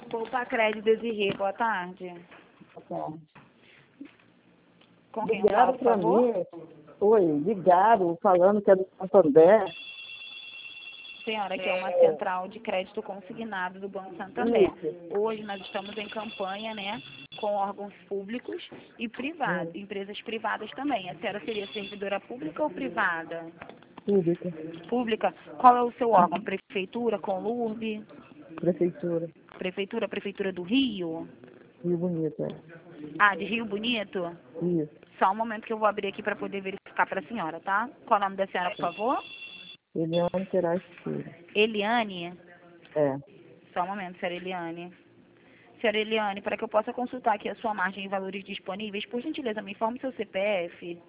Poupa Crédito Desirê, boa tarde. Tá. Com quem eu falo, por Ligaram favor? para mim, ligaram falando que é do Santander. Senhora, aqui é uma central de crédito consignado do Banco Santander. Hoje nós estamos em campanha, né, com órgãos públicos e privados, empresas privadas também. A senhora seria servidora pública ou privada? Pública, Pública. Qual é o seu órgão? Prefeitura, Conlurb? prefeitura, Prefeitura do Rio? Rio Bonito, Ah, de Rio Bonito? Isso, Só um momento que eu vou abrir aqui para poder verificar para a senhora, tá? Qual é o nome da senhora, por favor? Eliane Queiroz Filho. Eliane? É, Só um momento, senhora Eliane. Senhora Eliane, para que eu possa consultar aqui a sua margem e valores disponíveis, por gentileza, me informe seu CPF.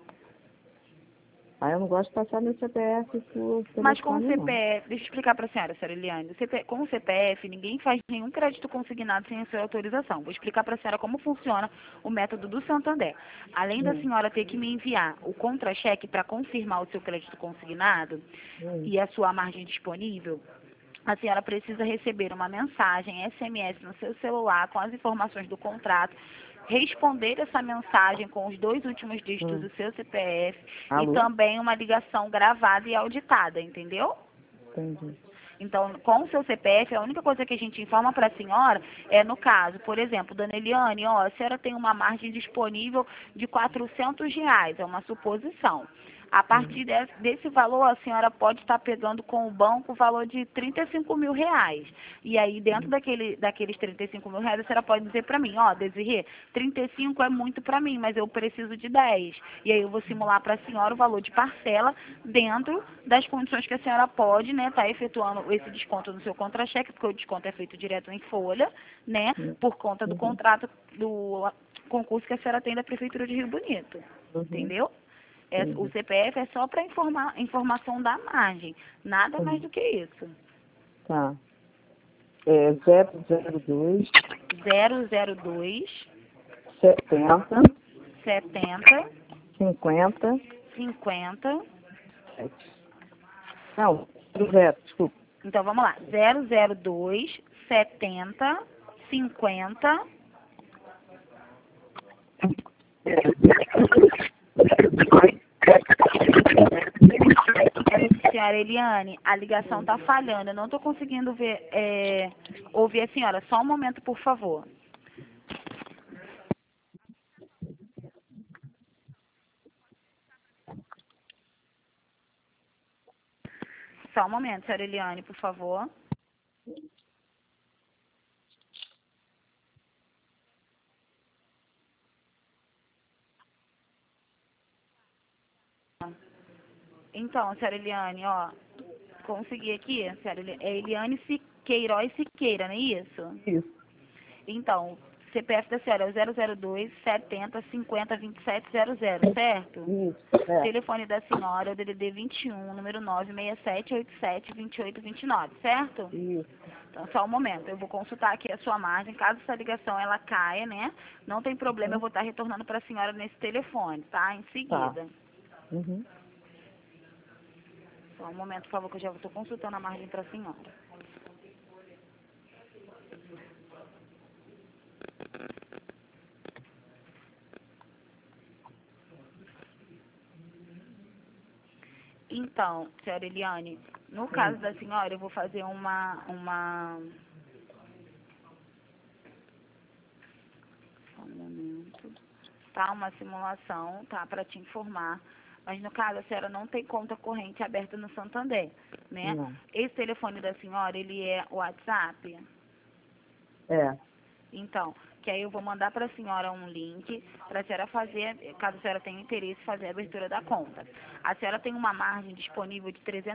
aí eu não gosto de passar meu CPF por Mas com o telefone, não. CPF, deixa eu explicar para a senhora, Eliane. Com o CPF, ninguém faz nenhum crédito consignado sem a sua autorização. Vou explicar para a senhora como funciona o método do Santander. Além da senhora ter que me enviar o contra-cheque para confirmar o seu crédito consignado e a sua margem disponível, a senhora precisa receber uma mensagem SMS no seu celular com as informações do contrato, responder essa mensagem com os 2 últimos dígitos do seu CPF e Alô? também uma ligação gravada e auditada, entendeu? Entendi. Então, com o seu CPF, a única coisa que a gente informa para a senhora é, no caso, por exemplo, dona Eliane, ó, a senhora tem uma margem disponível de R$ 400, é uma suposição. A partir desse valor, a senhora pode estar pegando com o banco o valor de R$ 35.000. E aí, dentro daqueles R$ 35.000, a senhora pode dizer para mim, ó, Desirê, 35 é muito para mim, mas eu preciso de 10. E aí eu vou simular para a senhora o valor de parcela dentro das condições que a senhora pode, né, tá efetuando esse desconto no seu contra-cheque, porque o desconto é feito direto em folha, né, por conta do contrato, do concurso que a senhora tem da Prefeitura de Rio Bonito. Entendeu? O CPF é só para informação da margem, nada mais do que isso. Tá. É 002 002 70 70 50 50. Não, 0, desculpa. Então vamos lá. 002 70 50. Senhora Eliane, a ligação está falhando. Eu não estou conseguindo ouvir a senhora. Só um momento, por favor. Só um momento, senhora Eliane, por favor. Então, senhora Eliane, ó, consegui aqui, senhora Eliane, é Eliane Queiroz Siqueira, não é isso? Isso. Então, CPF da senhora é o 002 70 50 27 00, certo? Isso, é. Telefone da senhora é o DDD 21, número 967 87 28 29, certo? Isso. Então, só um momento, eu vou consultar aqui a sua margem, caso essa ligação ela caia, né? Não tem problema, eu vou estar retornando para a senhora nesse telefone, tá? Em seguida. Tá. Uhum. Só um momento, por favor, que eu já estou consultando a margem para a senhora. Então, senhora Eliane, no caso da senhora, eu vou fazer só um momento, tá? Uma simulação, tá? Para te informar. Mas no caso, a senhora não tem conta corrente aberta no Santander, né? Não. Esse telefone da senhora, ele é WhatsApp? É. Então, que aí eu vou mandar para a senhora um link para a senhora fazer, caso a senhora tenha interesse, fazer a abertura da conta. A senhora tem uma margem disponível de R$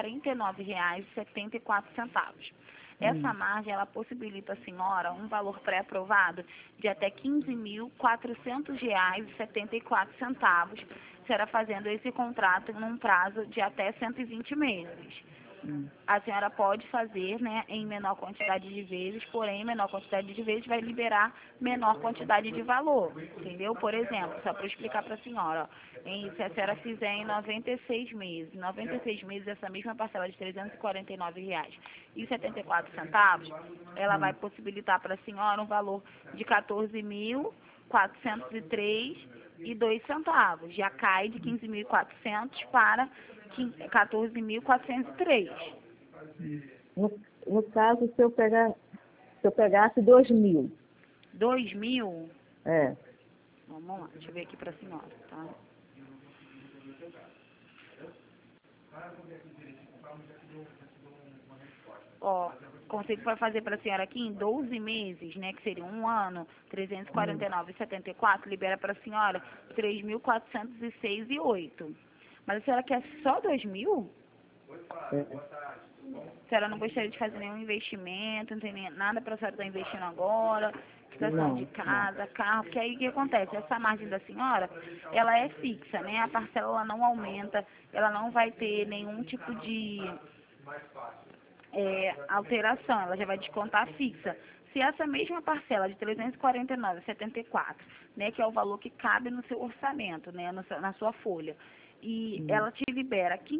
349,74. Essa margem, ela possibilita a senhora um valor pré-aprovado de até R$ 15.400,74, a senhora fazendo esse contrato num prazo de até 120 meses. A senhora pode fazer, né, em menor quantidade de vezes, porém, menor quantidade de vezes vai liberar menor quantidade de valor, entendeu? Por exemplo, só para explicar para a senhora, ó, se a senhora fizer em 96 meses, essa mesma parcela de R$ 349,74, ela vai possibilitar para a senhora um valor de R$ 14.403,02. Já cai de 15.400 para 14.403. No caso, se eu pegasse 2.000. 2.000? É. Vamos lá, deixa eu ver aqui para a senhora, tá? Ó, consigo fazer para a senhora aqui em 12 meses, né, que seria um ano, 349,74, libera para a senhora 3.406,08. Mas a senhora quer só 2.000? É. A senhora não gostaria de fazer nenhum investimento, não tem nada para a senhora estar investindo agora, quitação de casa, carro, porque aí o que acontece? Essa margem da senhora, ela é fixa, né? A parcela ela não aumenta, ela não vai ter nenhum tipo de alteração, ela já vai descontar fixa. Se essa mesma parcela de 349,74, né, que é o valor que cabe no seu orçamento, né, na sua folha, e ela te libera R$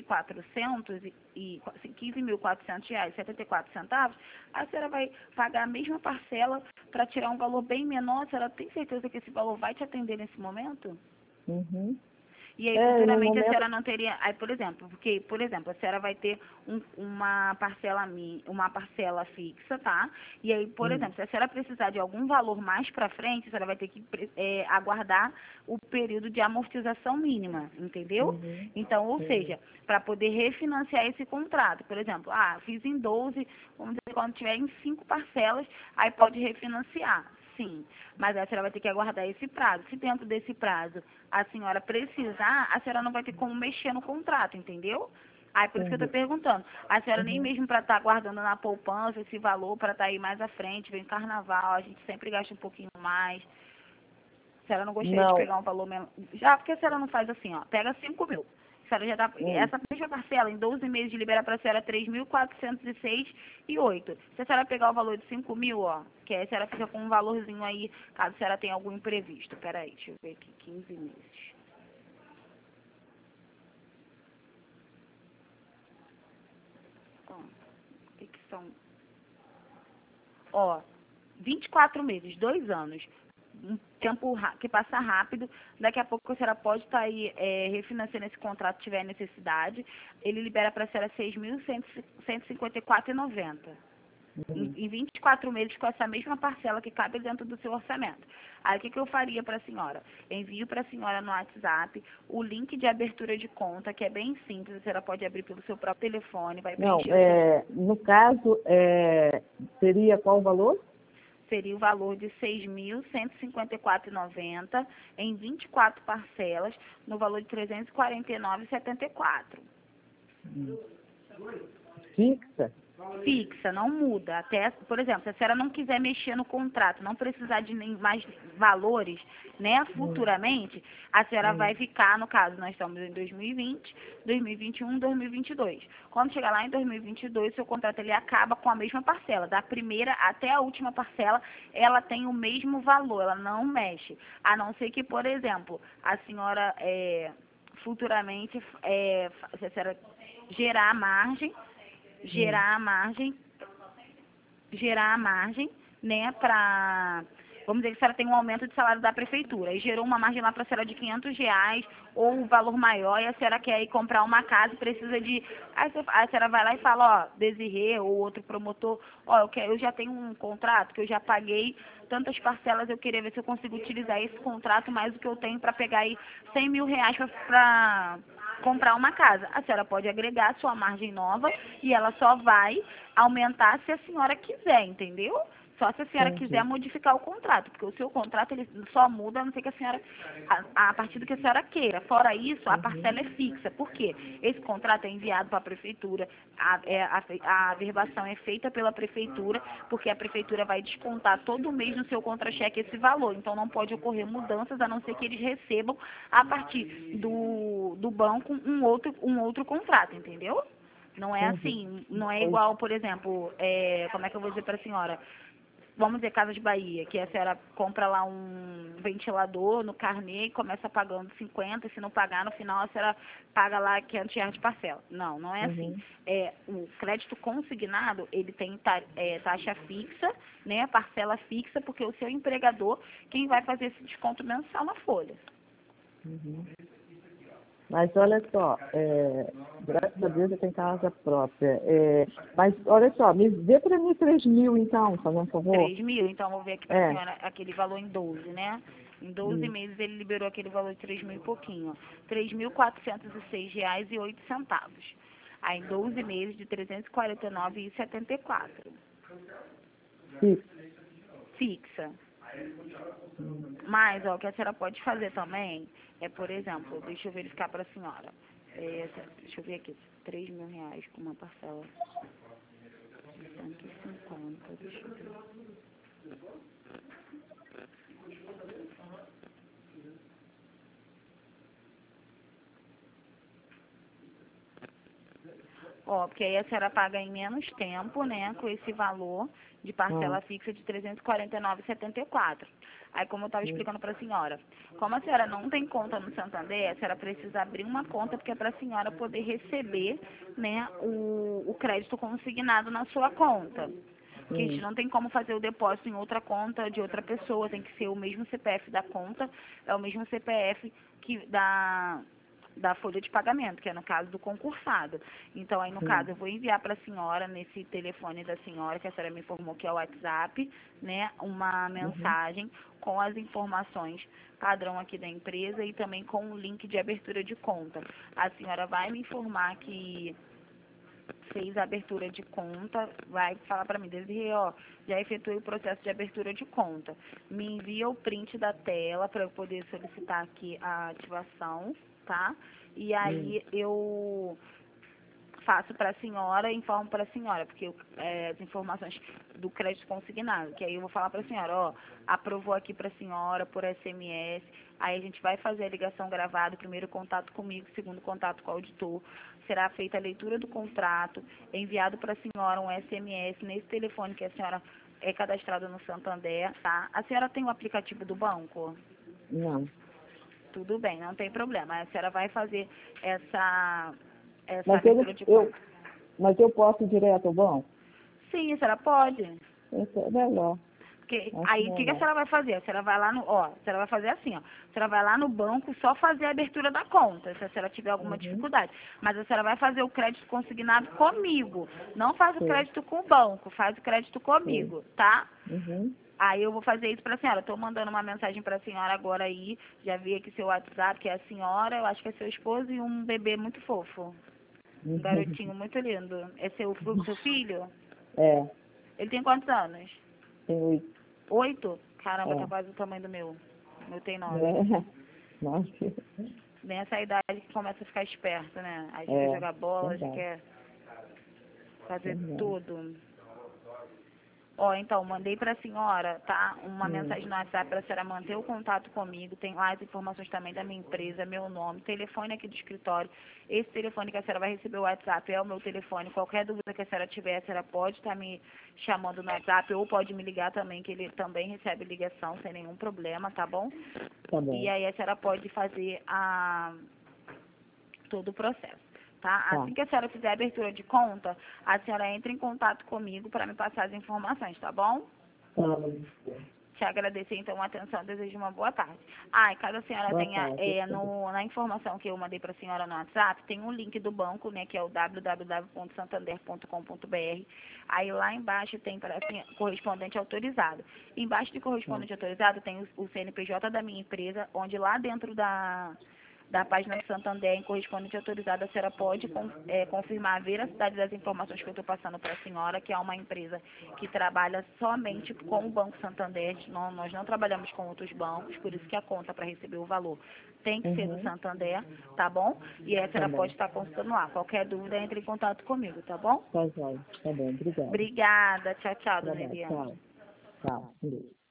15.400,74, a senhora vai pagar a mesma parcela para tirar um valor bem menor. A senhora tem certeza que esse valor vai te atender nesse momento? Uhum. E aí, futuramente, a senhora não teria... Aí, por exemplo, a senhora vai ter uma parcela fixa, tá? E aí, por exemplo, se a senhora precisar de algum valor mais para frente, a senhora vai ter que aguardar o período de amortização mínima, entendeu? Então, ou seja, para poder refinanciar esse contrato. Por exemplo, fiz em 12, vamos dizer, quando tiver em 5 parcelas, aí pode refinanciar. Sim, mas a senhora vai ter que aguardar esse prazo. Se dentro desse prazo a senhora precisar, a senhora não vai ter como mexer no contrato, entendeu? Aí por isso que eu estou perguntando. A senhora nem mesmo para estar guardando na poupança esse valor para estar aí mais à frente, vem carnaval, a gente sempre gasta um pouquinho mais. A senhora não gostaria de pegar um valor mesmo? Já, porque a senhora não faz assim, ó, pega 5.000. A senhora já dá, essa mesma parcela, em 12 meses, libera para a senhora 3.406,08. Se a senhora pegar o valor de 5.000, ó, que aí a senhora fica com um valorzinho aí, caso a senhora tenha algum imprevisto. Peraí, deixa eu ver aqui, 15 meses. Ó, o que são? Ó, 24 meses, 2 anos. Um tempo que passa rápido. Daqui a pouco a senhora pode estar aí refinanciando esse contrato, se tiver necessidade. Ele libera para a senhora R$ 6.154,90. Em 24 meses, com essa mesma parcela que cabe dentro do seu orçamento. Aí o que eu faria para a senhora? Envio para a senhora no WhatsApp o link de abertura de conta, que é bem simples. A senhora pode abrir pelo seu próprio telefone, vai preencher no caso, seria qual o valor? Seria o valor de R$ 6.154,90 em 24 parcelas, no valor de R$ 349,74. Fixa? Fixa, não muda. Até, por exemplo, se a senhora não quiser mexer no contrato, não precisar de nem mais valores, né, futuramente, a senhora vai ficar, no caso, nós estamos em 2020, 2021, 2022. Quando chegar lá em 2022, seu contrato ele acaba com a mesma parcela. Da primeira até a última parcela, ela tem o mesmo valor, ela não mexe. A não ser que, por exemplo, a senhora futuramente, se a senhora gerar a margem, né, para, vamos dizer que a senhora tem um aumento de salário da prefeitura, e gerou uma margem lá para a senhora de R$ 500, ou um valor maior, e a senhora quer ir comprar uma casa e precisa de... Aí a senhora vai lá e fala, ó, Desirê, ou outro promotor, ó, eu já tenho um contrato que eu já paguei tantas parcelas, eu queria ver se eu consigo utilizar esse contrato mais o que eu tenho para pegar aí R$ 100.000 para comprar uma casa. A senhora pode agregar a sua margem nova e ela só vai aumentar se a senhora quiser, entendeu? Só se a senhora quiser modificar o contrato, porque o seu contrato ele só muda a não ser que a senhora, a partir do que a senhora queira. Fora isso, a parcela é fixa. Por quê? Esse contrato é enviado para a prefeitura, a averbação é feita pela prefeitura, porque a prefeitura vai descontar todo mês no seu contra-cheque esse valor. Então não pode ocorrer mudanças, a não ser que eles recebam a partir do banco um outro contrato, entendeu? Não é assim, não é igual, por exemplo, como é que eu vou dizer para a senhora? Vamos dizer, Casas Bahia, que a senhora compra lá um ventilador no carnê e começa pagando 50, se não pagar, no final a senhora paga lá R$ 500 de parcela. Não, não é assim. Uhum. O crédito consignado, ele tem taxa fixa, né, parcela fixa, porque o seu empregador, quem vai fazer esse desconto mensal na folha. Uhum. Mas olha só, graças a Deus eu tenho casa própria. Mas olha só, me dê para mim 3.000 então, fazendo um favor. 3.000, então vou ver aqui para a senhora aquele valor em 12, né? Em 12 meses ele liberou aquele valor de 3.000 e pouquinho, ó. R$ 3.406,08. Aí em 12 meses de R$ 349,74. Sim. Fixa. Mas, ó, o que a senhora pode fazer também por exemplo, deixa eu verificar para a senhora. Deixa eu ver aqui, R$ 3.000 com uma parcela de 150, deixa eu ver. Ó, porque aí a senhora paga em menos tempo, né, com esse valor de parcela fixa de R$ 349,74. Aí, como eu estava explicando para a senhora, como a senhora não tem conta no Santander, a senhora precisa abrir uma conta, porque é para a senhora poder receber, né, o crédito consignado na sua conta. Porque a gente não tem como fazer o depósito em outra conta de outra pessoa, tem que ser o mesmo CPF da conta, é o mesmo CPF da folha de pagamento, que é no caso do concursado. Então, aí no caso, eu vou enviar para a senhora, nesse telefone da senhora, que a senhora me informou que é o WhatsApp, né, uma mensagem com as informações padrão aqui da empresa e também com o link de abertura de conta. A senhora vai me informar que fez a abertura de conta, vai falar para mim, Desirê, ó, já efetuei o processo de abertura de conta. Me envia o print da tela para eu poder solicitar aqui a ativação, tá? E aí eu faço para a senhora, informo para a senhora, porque as informações do crédito consignado, que aí eu vou falar para a senhora, ó, aprovou aqui para a senhora por SMS, aí a gente vai fazer a ligação gravada, primeiro contato comigo, segundo contato com o auditor, será feita a leitura do contrato, enviado para a senhora um SMS nesse telefone que a senhora é cadastrada no Santander, tá? A senhora tem o aplicativo do banco? Não. Tudo bem, não tem problema. A senhora vai fazer essa Mas abertura de conta. mas eu posso ir direto ao banco? Sim, a senhora pode. Isso é melhor. Porque Acho aí o que a melhor. senhora vai fazer? A senhora vai lá no, ó, a senhora vai fazer assim, ó. A senhora vai lá no banco só fazer a abertura da conta, se a senhora tiver alguma dificuldade. Mas a senhora vai fazer o crédito consignado comigo. Não faz o crédito com o banco, faz o crédito comigo, tá? Aí eu vou fazer isso pra senhora. Estou mandando uma mensagem pra senhora agora aí. Já vi aqui seu WhatsApp, que é a senhora, eu acho que é seu esposo e um bebê muito fofo. Um garotinho muito lindo. É seu filho? É, Ele tem quantos anos? tem 8. 8? Caramba, tá É. quase o tamanho do meu. O meu tem 9. Nossa. Nessa idade que começa a ficar esperto, né? Aí já É, quer jogar bola, já verdade. quer fazer Verdade. tudo. Ó, então, mandei para a senhora, tá? Uma mensagem no WhatsApp para a senhora manter o contato comigo. Tem lá as informações também da minha empresa, meu nome, telefone aqui do escritório. Esse telefone que a senhora vai receber o WhatsApp é o meu telefone. Qualquer dúvida que a senhora tiver, a senhora pode estar me chamando no WhatsApp ou pode me ligar também, que ele também recebe ligação sem nenhum problema, tá bom? Tá bom. E aí a senhora pode fazer todo o processo. Tá? Assim que a senhora fizer a abertura de conta, a senhora entra em contato comigo para me passar as informações, tá bom? Te agradecer, então, a atenção. Desejo uma boa tarde. E caso a senhora Boa tenha, tarde. na informação que eu mandei para a senhora no WhatsApp, tem um link do banco, né, que é o www.santander.com.br. Aí lá embaixo tem para correspondente autorizado. Embaixo de correspondente autorizado tem o CNPJ da minha empresa, onde lá dentro da página do Santander, em correspondente autorizado, a senhora pode confirmar a veracidade das informações que eu estou passando para a senhora, que é uma empresa que trabalha somente com o Banco Santander. Nós não trabalhamos com outros bancos, por isso que a conta para receber o valor tem que ser do Santander, tá bom? E aí a senhora pode estar consultando lá. Qualquer dúvida, entre em contato comigo, tá bom? Tá bom, obrigada. Obrigada. Tchau, tchau, dona Tá bom, Eliane. tchau. Tchau.